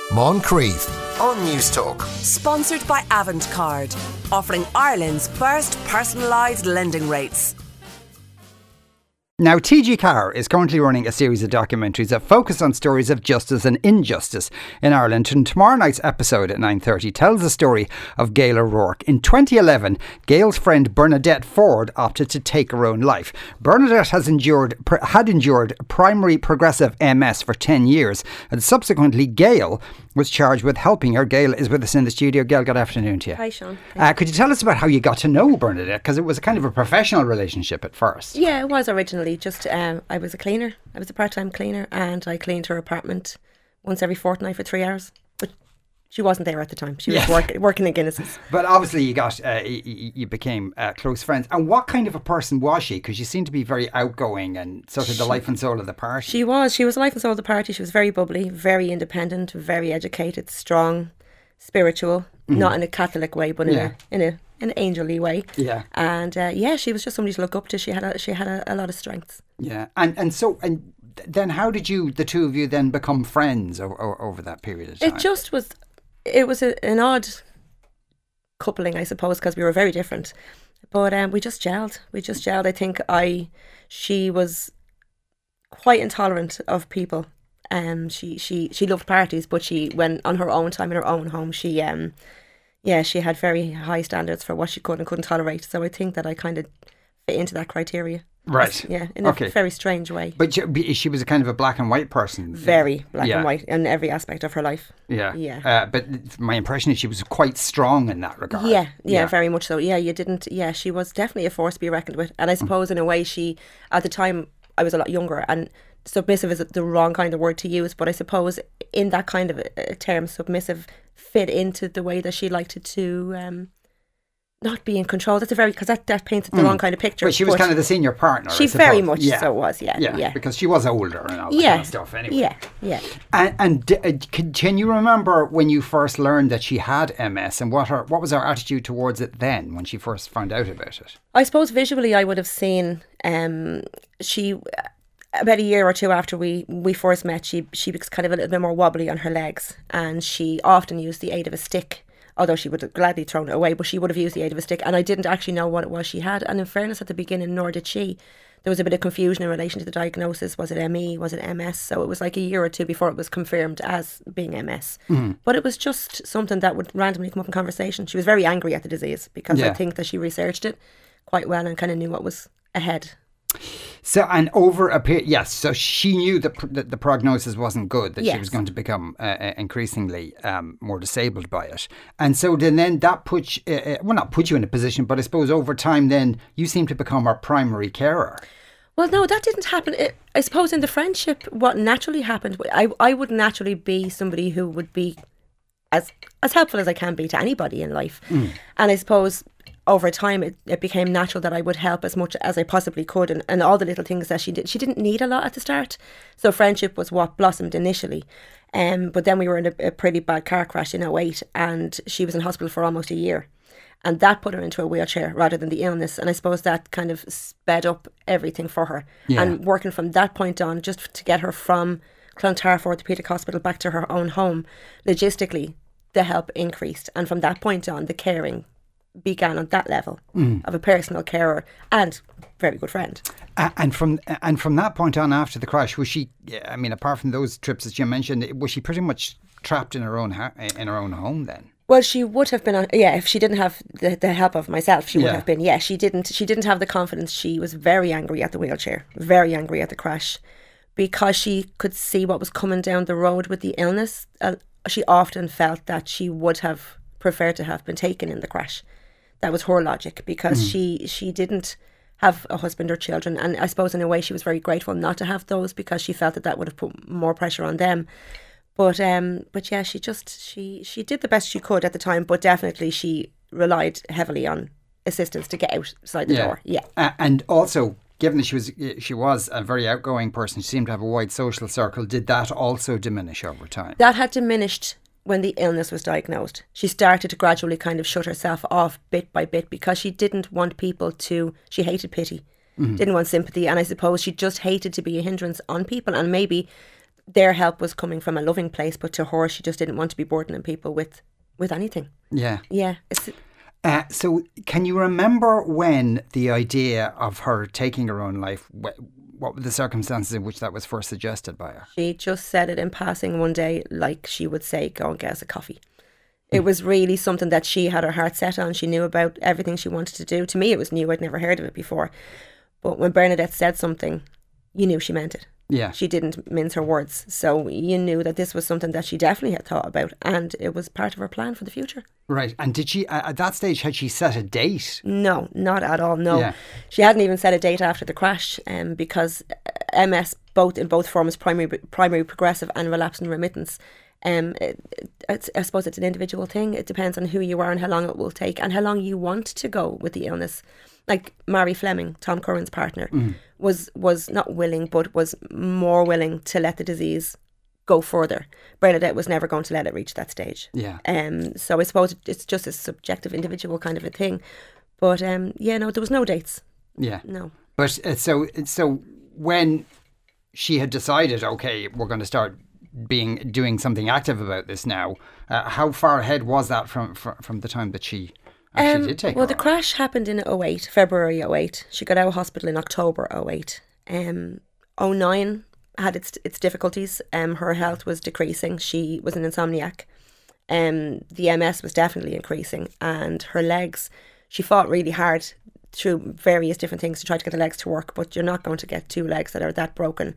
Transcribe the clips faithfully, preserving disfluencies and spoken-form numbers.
Moncrief on News Talk. Sponsored by Avantcard, offering Ireland's first personalised lending rates. Now, T G Carr is currently running a series of documentaries that focus on stories of justice and injustice in Ireland. And tomorrow night's episode at nine thirty tells the story of Gail O'Rourke. In twenty eleven, Gail's friend Bernadette Ford opted to take her own life. Bernadette has endured had endured primary progressive M S for ten years, and subsequently Gail was charged with helping her. Gail is with us in the studio. Gail, good afternoon to you. Hi, Sean. Uh, could you tell us about how you got to know Bernadette? Because it was a kind of a professional relationship at first. Yeah, it was originally. Just um, I was a cleaner. I was a part-time cleaner, and I cleaned her apartment once every fortnight for three hours. But she wasn't there at the time. She was Yes. work, working at Guinness's. But obviously, you got uh, you, you became uh, close friends. And what kind of a person was she? Because she seemed to be very outgoing and sort of the She- life and soul of the party. She was. She was the life and soul of the party. She was very bubbly, very independent, very educated, strong, spiritual. Not in a Catholic way, but in Yeah. a in a in an angelly way. Yeah. And uh, yeah, she was just somebody to look up to. She had a, she had a, a lot of strengths. Yeah, and and so and then how did you, the two of you, then become friends over, over that period of time? It just was, it was a, an odd coupling, I suppose, because we were very different. But um, we just gelled. We just gelled. I think I, she was quite intolerant of people. Um, she, she, she loved parties, but she, when on her own time in her own home, she, um, yeah, she had very high standards for what she could and couldn't tolerate. So I think that I kind of fit into that criteria. Right. Yeah, in Okay. a very strange way. But she, she was a kind of a black and white person. Very black Yeah. and white in every aspect of her life. Yeah. Yeah. Uh, but my impression is she was quite strong in that regard. Yeah, yeah, very much so. Yeah, you didn't, yeah, she was definitely a force to be reckoned with. And I suppose in a way she, at the time, I was a lot younger, and submissive is the wrong kind of word to use, but I suppose in that kind of a, a term, submissive fit into the way that she liked it to um, not be in control. That's a very, because that, that painted the Mm. wrong kind of picture. But she was kind of the senior partner. She I suppose. very much yeah. so was, yeah, yeah. yeah. Because she was older and all that Yeah, kind of stuff anyway. yeah, yeah. And, and d- uh, can, can you remember when you first learned that she had M S, and what her what was her attitude towards it then when she first found out about it? I suppose visually I would have seen um, she, about a year or two after we, we first met, she, she was kind of a little bit more wobbly on her legs, and she often used the aid of a stick. Although she would have gladly thrown it away, but she would have used the aid of a stick. And I didn't actually know what it was she had. And in fairness, at the beginning, nor did she. There was a bit of confusion in relation to the diagnosis. Was it M E? Was it M S? So it was like a year or two before it was confirmed as being M S. Mm-hmm. But it was just something that would randomly come up in conversation. She was very angry at the disease because Yeah. I think that she researched it quite well and kind of knew what was ahead. So, and over a period, yes, so she knew that, pr- that the prognosis wasn't good, that she Yes. was going to become uh, uh, increasingly um, more disabled by it. And so then, then that puts, uh, uh, well, not put you in a position, but I suppose over time then you seem to become her primary carer. Well, no, that didn't happen. It, I suppose in the friendship, what naturally happened, I, I would naturally be somebody who would be as as helpful as I can be to anybody in life. Mm. And I suppose over time it, it became natural that I would help as much as I possibly could, and, and all the little things that she did. She didn't need a lot at the start. So friendship was what blossomed initially. Um, but then we were in a, a pretty bad car crash in oh eight, and she was in hospital for almost a year. And that put her into a wheelchair rather than the illness. And I suppose that kind of sped up everything for her. Yeah. And working from that point on, just to get her from Clontarf Orthopaedic Hospital back to her own home, logistically, the help increased. And from that point on, the caring began on that level Mm. of a personal carer and very good friend. Uh, and from and from that point on after the crash, was she, I mean, apart from those trips that you mentioned, was she pretty much trapped in her own ha- in her own home then? Well, she would have been on, yeah, if she didn't have the, the help of myself, she would Yeah. have been. Yeah, she didn't she didn't have the confidence. She was very angry at the wheelchair, very angry at the crash, because she could see what was coming down the road with the illness. Uh, she often felt that she would have preferred to have been taken in the crash. That was her logic, because Mm. she she didn't have a husband or children, and I suppose in a way she was very grateful not to have those, because she felt that that would have put more pressure on them. But um, but yeah, she just she she did the best she could at the time, but definitely she relied heavily on assistance to get outside the Yeah. door. Yeah, Uh, and also, given that she was she was a very outgoing person, she seemed to have a wide social circle. Did that also diminish over time? that had diminished when the illness was diagnosed. She started to gradually kind of shut herself off bit by bit, because she didn't want people to. She hated pity, didn't want sympathy, and I suppose she just hated to be a hindrance on people, and maybe their help was coming from a loving place, but to her, she just didn't want to be burdening people with, with anything. Yeah. Yeah. It's, Uh, so can you remember when the idea of her taking her own life, wh- what were the circumstances in which that was first suggested by her? She just said it in passing one day, like she would say, go and get us a coffee. It was really something that she had her heart set on. She knew about everything she wanted to do. To me, it was new. I'd never heard of it before. But when Bernadette said something, you knew she meant it. Yeah. She didn't mince her words. So you knew that this was something that she definitely had thought about, and it was part of her plan for the future. Right. And did she, uh, at that stage, had she set a date? No, not at all, no. Yeah. She hadn't even set a date after the crash, um, because M S, both in both forms, primary primary progressive and relapse and remittance, um, it, it's, I suppose it's an individual thing. It depends on who you are and how long it will take and how long you want to go with the illness. Like Mary Fleming, Tom Curran's partner, mm. was was not willing, but was more willing to let the disease go further. Bernadette was never going to let it reach that stage. Yeah. Um. So I suppose it's just a subjective, individual kind of a thing. But um. Yeah. No, there was no dates. Yeah. No. But uh, so so when she had decided, okay, we're going to start being doing something active about this now. Uh, how far ahead was that from from, from the time that she actually um, did take? Well, her the on? crash happened in oh eight, February oh eight. She got out of hospital in October oh eight. Um, oh nine had its its difficulties. Um, her health was decreasing. She was an insomniac. Um, the M S was definitely increasing, and her legs. She fought really hard through various different things to try to get the legs to work, but you're not going to get two legs that are that broken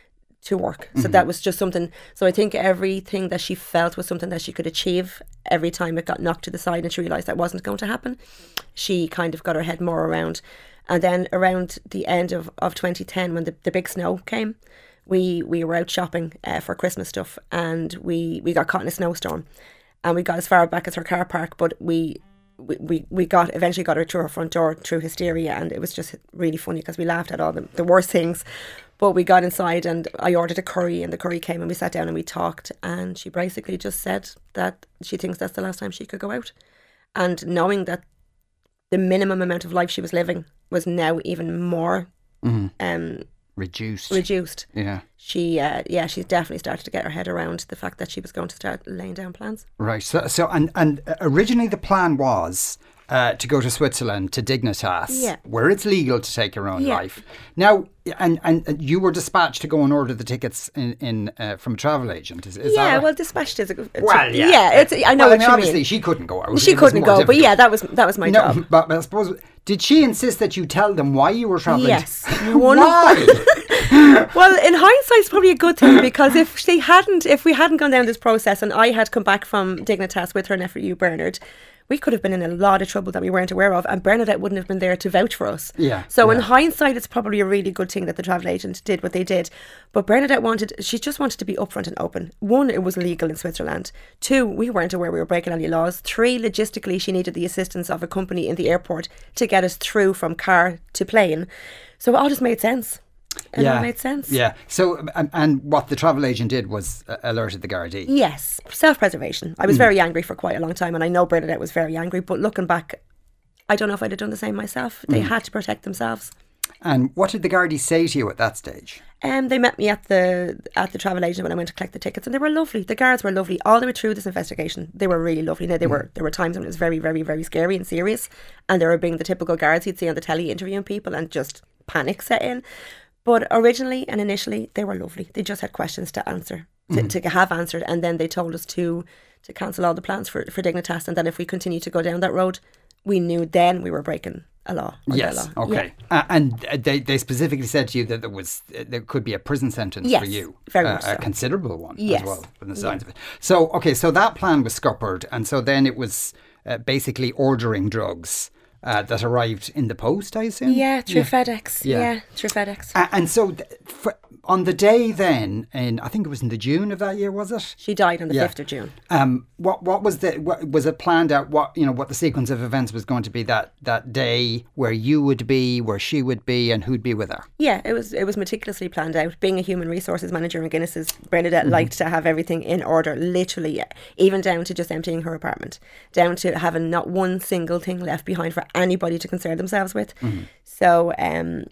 to work. So mm-hmm. that was just something. So I think everything that she felt was something that she could achieve. Every time it got knocked to the side and she realised that wasn't going to happen, she kind of got her head more around. And then around the end of, of twenty ten, when the, the big snow came, we we were out shopping uh, for Christmas stuff, and we, we got caught in a snowstorm, and we got as far back as her car park, but we we, we, we got eventually got her through her front door through hysteria, and it was just really funny because we laughed at all the, the worst things. But we got inside and I ordered a curry, and the curry came, and we sat down and we talked, and she basically just said that she thinks that's the last time she could go out. And knowing that the minimum amount of life she was living was now even more mm-hmm. um, reduced. Reduced. Yeah. She, uh, yeah, she's definitely started to get her head around the fact that she was going to start laying down plans. Right. So, so and and originally the plan was uh, to go to Switzerland to Dignitas, yeah. where it's legal to take your own yeah. life. Now, and and you were dispatched to go and order the tickets in, in uh, from a travel agent. Is, is yeah, that right? well, dispatched is a good. Well, yeah, yeah. It's, I know well, what I mean, you obviously mean. she couldn't go out. She It was couldn't more go, difficult. but yeah, that was that was my no, job. But, but I suppose, did she insist that you tell them why you were travelling? Yes. Why? Well, in hindsight, it's probably a good thing, because if she hadn't, if we hadn't gone down this process and I had come back from Dignitas with her nephew Bernard, we could have been in a lot of trouble that we weren't aware of, and Bernadette wouldn't have been there to vouch for us. Yeah. So yeah. in hindsight, it's probably a really good thing that the travel agent did what they did. But Bernadette wanted, she just wanted to be upfront and open. One, it was legal in Switzerland. Two, we weren't aware we were breaking any laws. Three, logistically, she needed the assistance of a company in the airport to get us through from car to plane. So it all just made sense. It yeah. all made sense. Yeah. So, and, and what the travel agent did was uh, alerted the Gardaí. Yes. Self-preservation. I was mm. very angry for quite a long time, and I know Bernadette was very angry, but looking back, I don't know if I'd have done the same myself. They mm. had to protect themselves. And what did the Gardaí say to you at that stage? Um, they met me at the at the travel agent when I went to collect the tickets, and they were lovely. The guards were lovely all the way through this investigation. They were really lovely. Now, they mm. were there were times when it was very, very, very scary and serious, and they were being the typical guards you'd see on the telly interviewing people, and just panic set in. But originally and initially, they were lovely. They just had questions to answer, to, mm. to have answered, and then they told us to to cancel all the plans for, for Dignitas, and then if we continued to go down that road, we knew then we were breaking a law. Yes, law. okay. Yeah. Uh, and they, they specifically said to you that there was uh, there could be a prison sentence yes, for you. very uh, much so. A considerable one yes. as well, from the signs yeah. of it. So, okay, so that plan was scuppered, and so then it was uh, basically ordering drugs Uh, that arrived in the post, I assume? Yeah, through yeah. FedEx. Yeah. yeah, through FedEx. Uh, and so th- for, on the day then, in I think it was in the June of that year, was it? She died on the yeah. fifth of June. Um, what what was the what, was it planned out? What you know, what the sequence of events was going to be that that day, where you would be, where she would be, and who'd be with her? Yeah, it was it was meticulously planned out. Being a human resources manager in Guinness's, Bernadette mm-hmm. liked to have everything in order, literally, even down to just emptying her apartment, down to having not one single thing left behind for anybody to concern themselves with. Mm-hmm. So um,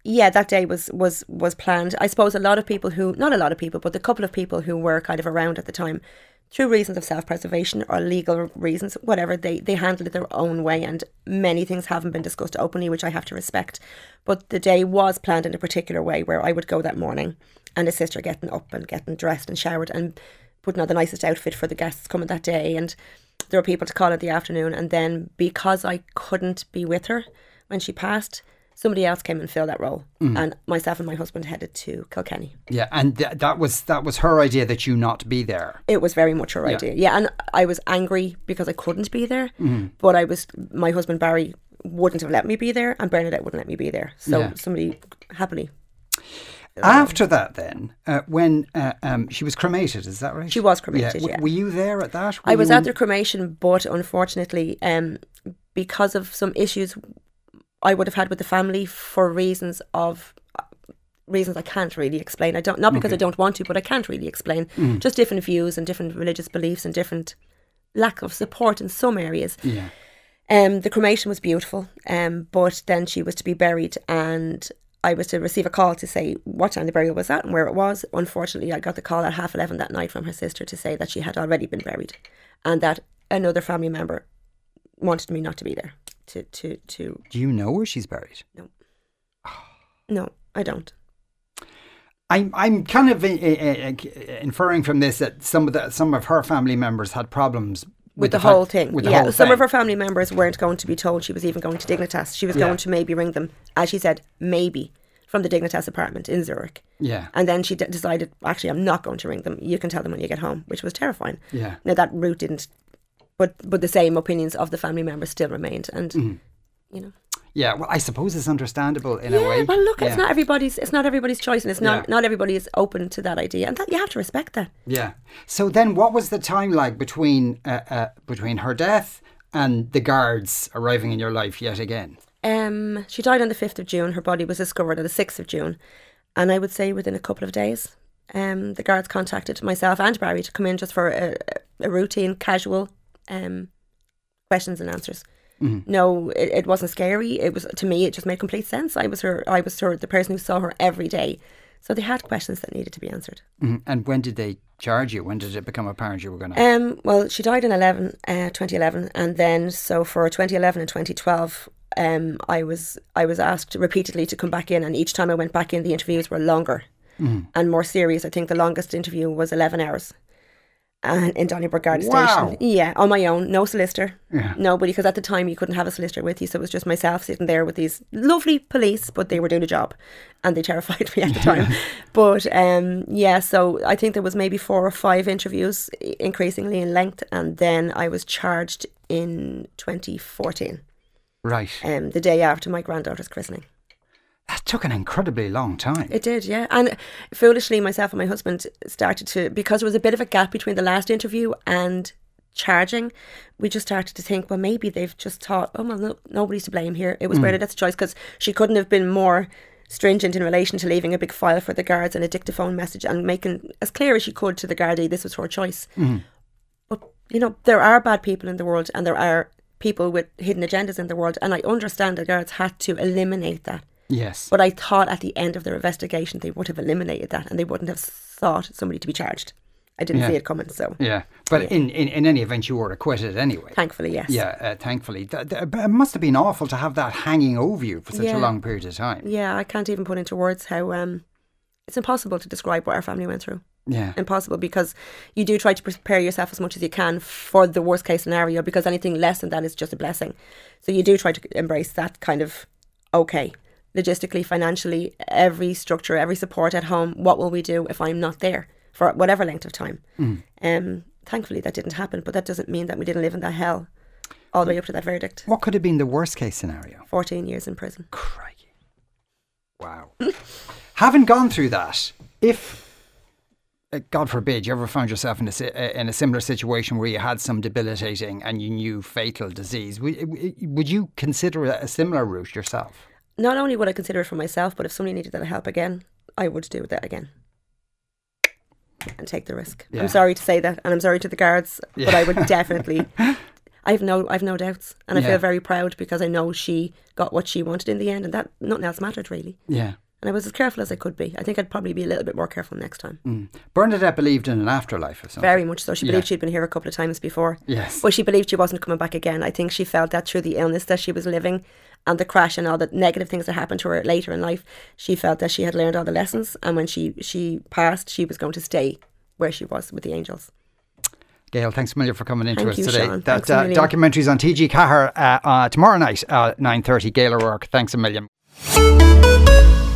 yeah, that day was, was, was planned. I suppose a lot of people who, not a lot of people, but the couple of people who were kind of around at the time, through reasons of self-preservation or legal reasons, whatever, they, they handled it their own way, and many things haven't been discussed openly, which I have to respect. But the day was planned in a particular way where I would go that morning and assist her getting up and getting dressed and showered and putting on the nicest outfit for the guests coming that day. And there were people to call in the afternoon. And then because I couldn't be with her when she passed, somebody else came and filled that role, mm. and myself and my husband headed to Kilkenny. Yeah, and th- that was that was her idea that you not be there. It was very much her yeah. idea. Yeah, and I was angry because I couldn't be there, mm. but I was my husband Barry wouldn't have let me be there, and Bernadette wouldn't let me be there. So yeah. somebody happily. After that, then, uh, when uh, um, she was cremated, is that right? She was cremated. Yeah. yeah. Were you there at that? Were I was at in... the cremation, but unfortunately, um, because of some issues I would have had with the family for reasons of reasons I can't really explain. I don't not because okay. I don't want to, but I can't really explain. Mm. Just different views and different religious beliefs and different lack of support in some areas. Yeah. Um, the cremation was beautiful, um, but then she was to be buried, and I was to receive a call to say what time the burial was at and where it was. Unfortunately, I got the call at half eleven that night from her sister to say that she had already been buried, and that another family member wanted me not to be there. To, to, to. Do you know where she's buried? No. No, I don't. I'm I'm kind of uh, uh, inferring from this that some of the some of her family members had problems with, with the, the whole fact, thing. With the yeah, whole some thing. of her family members weren't going to be told she was even going to Dignitas. She was yeah. going to maybe ring them, as she said, maybe from the Dignitas apartment in Zurich. Yeah. And then she d- decided, actually, I'm not going to ring them. You can tell them when you get home, which was terrifying. Yeah. Now that route didn't, but but the same opinions of the family members still remained, and. Mm. You know. Yeah, well, I suppose it's understandable in yeah, a way. Well, look, yeah. it's not everybody's. It's not everybody's choice, and it's not yeah. not everybody is open to that idea, and that you have to respect that. Yeah. So then, what was the time like between uh, uh, between her death and the guards arriving in your life yet again? Um, she died on the fifth of June. Her body was discovered on the sixth of June, and I would say within a couple of days, um, the guards contacted myself and Barry to come in just for a, a routine, casual, um, questions and answers. Mm-hmm. No, it, it wasn't scary. It was, to me, it just made complete sense. I was her, I was her, the person who saw her every day. So they had questions that needed to be answered. Mm-hmm. And when did they charge you? When did it become apparent you were going to? Um, well, she died in eleven, uh, twenty eleven, and then so for twenty eleven and twenty twelve, um, I was I was asked repeatedly to come back in, and each time I went back in, the interviews were longer mm-hmm. and more serious. I think the longest interview was eleven hours. And in Donnybrook Guard wow. Station. Yeah, on my own, no solicitor, yeah. nobody, because at the time you couldn't have a solicitor with you, so it was just myself sitting there with these lovely police, but they were doing a job, and they terrified me at the time. But um, yeah, so I think there was maybe four or five interviews, increasingly in length, and then I was charged in twenty fourteen. Right. Um, the day after my granddaughter's christening. That took an incredibly long time. It did, yeah. And foolishly, myself and my husband started to, because there was a bit of a gap between the last interview and charging, we just started to think, well, maybe they've just thought, oh, well, no, nobody's to blame here. It was mm. Bernadette's choice, because she couldn't have been more stringent in relation to leaving a big file for the guards and a dictaphone message and making as clear as she could to the Gardaí this was her choice. Mm. But, you know, there are bad people in the world, and there are people with hidden agendas in the world, and I understand the guards had to eliminate that. Yes. But I thought at the end of their investigation they would have eliminated that, and they wouldn't have sought somebody to be charged. I didn't yeah. see it coming, so... Yeah, but yeah. In, in, in any event, you were acquitted anyway. Thankfully, yes. Yeah, uh, thankfully. Th- th- it must have been awful to have that hanging over you for such yeah. a long period of time. Yeah, I can't even put into words how... Um, it's impossible to describe what our family went through. Yeah. Impossible, because you do try to prepare yourself as much as you can for the worst case scenario, because anything less than that is just a blessing. So you do try to embrace that kind of, okay, logistically, financially, every structure, every support at home, what will we do if I'm not there for whatever length of time? Mm. Um, thankfully that didn't happen, but that doesn't mean that we didn't live in that hell all the way up to that verdict. What could have been the worst case scenario? fourteen years in prison. Crikey. Wow. Having gone through that, if, uh, God forbid, you ever found yourself in a, in a similar situation where you had some debilitating and you knew fatal disease, would, would you consider a similar route yourself? Not only would I consider it for myself, but if somebody needed that help again, I would do that again and take the risk. Yeah. I'm sorry to say that, and I'm sorry to the guards, yeah. but I would definitely... I've no, I've no doubts, and I Yeah. feel very proud because I know she got what she wanted in the end, and that nothing else mattered really. Yeah. And I was as careful as I could be. I think I'd probably be a little bit more careful next time. Mm. Bernadette believed in an afterlife or something. Very much so. She Yeah. believed she'd been here a couple of times before. Yes. But she believed she wasn't coming back again. I think she felt that through the illness that she was living and the crash and all the negative things that happened to her later in life, she felt that she had learned all the lessons, and when she, she passed, she was going to stay where she was with the angels. Gail, thanks a million for coming into Thank us you, today. Sean. That Thanks a uh, million. documentary's on T G Cahir uh, uh, tomorrow night, uh, nine thirty. Gail O'Rourke, thanks a million.